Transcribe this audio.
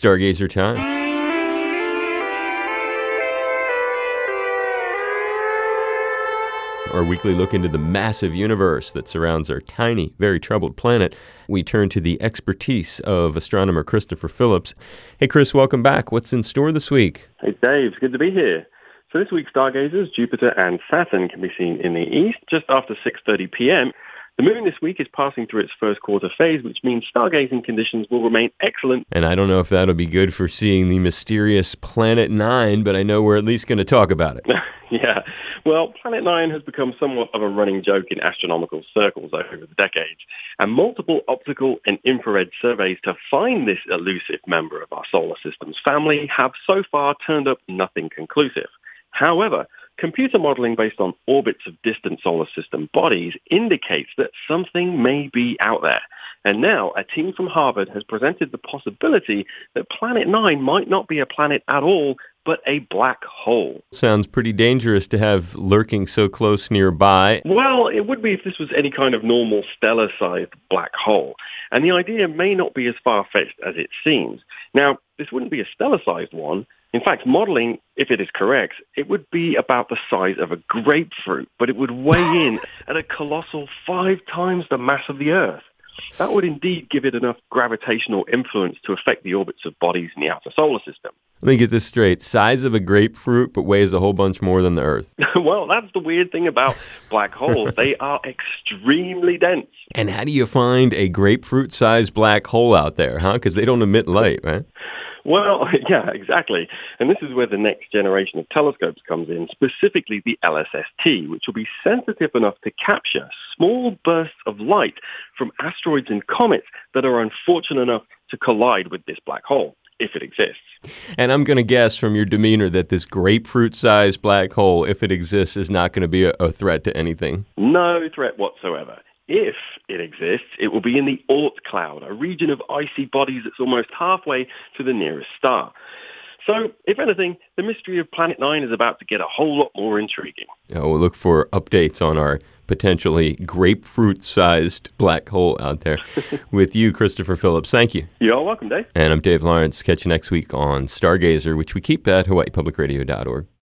Stargazer time. Our weekly look into the massive universe that surrounds our tiny, very troubled planet. We turn to the expertise of astronomer Christopher Phillips. Hey, Chris, welcome back. What's in store this week? Hey, Dave. It's good to be here. So this week's stargazers, Jupiter and Saturn, can be seen in the east just after 6:30 p.m. The moon this week is passing through its first quarter phase, which means stargazing conditions will remain excellent. And I don't know if that'll be good for seeing the mysterious Planet 9, but I know we're at least going to talk about it. Yeah. Well, Planet 9 has become somewhat of a running joke in astronomical circles over the decades, and multiple optical and infrared surveys to find this elusive member of our solar system's family have so far turned up nothing conclusive. However, computer modeling based on orbits of distant solar system bodies indicates that something may be out there. And now a team from Harvard has presented the possibility that Planet 9 might not be a planet at all, but a black hole. Sounds pretty dangerous to have lurking so close nearby. Well, it would be if this was any kind of normal stellar-sized black hole. And the idea may not be as far-fetched as it seems. Now, this wouldn't be a stellar-sized one. In fact, modeling, if it is correct, it would be about the size of a grapefruit, but it would weigh in at a colossal 5 times the mass of the Earth. That would indeed give it enough gravitational influence to affect the orbits of bodies in the outer solar system. Let me get this straight. Size of a grapefruit, but weighs a whole bunch more than the Earth. Well, that's the weird thing about black holes. They are extremely dense. And how do you find a grapefruit-sized black hole out there, huh? Because they don't emit light, right? Well, yeah, exactly. And this is where the next generation of telescopes comes in, specifically the LSST, which will be sensitive enough to capture small bursts of light from asteroids and comets that are unfortunate enough to collide with this black hole, if it exists. And I'm going to guess from your demeanor that this grapefruit-sized black hole, if it exists, is not going to be a threat to anything. No threat whatsoever. If it exists, it will be in the Oort cloud, a region of icy bodies that's almost halfway to the nearest star. So, if anything, the mystery of Planet 9 is about to get a whole lot more intriguing. We'll look for updates on our potentially grapefruit-sized black hole out there. With you, Christopher Phillips. Thank you. You're welcome, Dave. And I'm Dave Lawrence. Catch you next week on Stargazer, which we keep at hawaiipublicradio.org.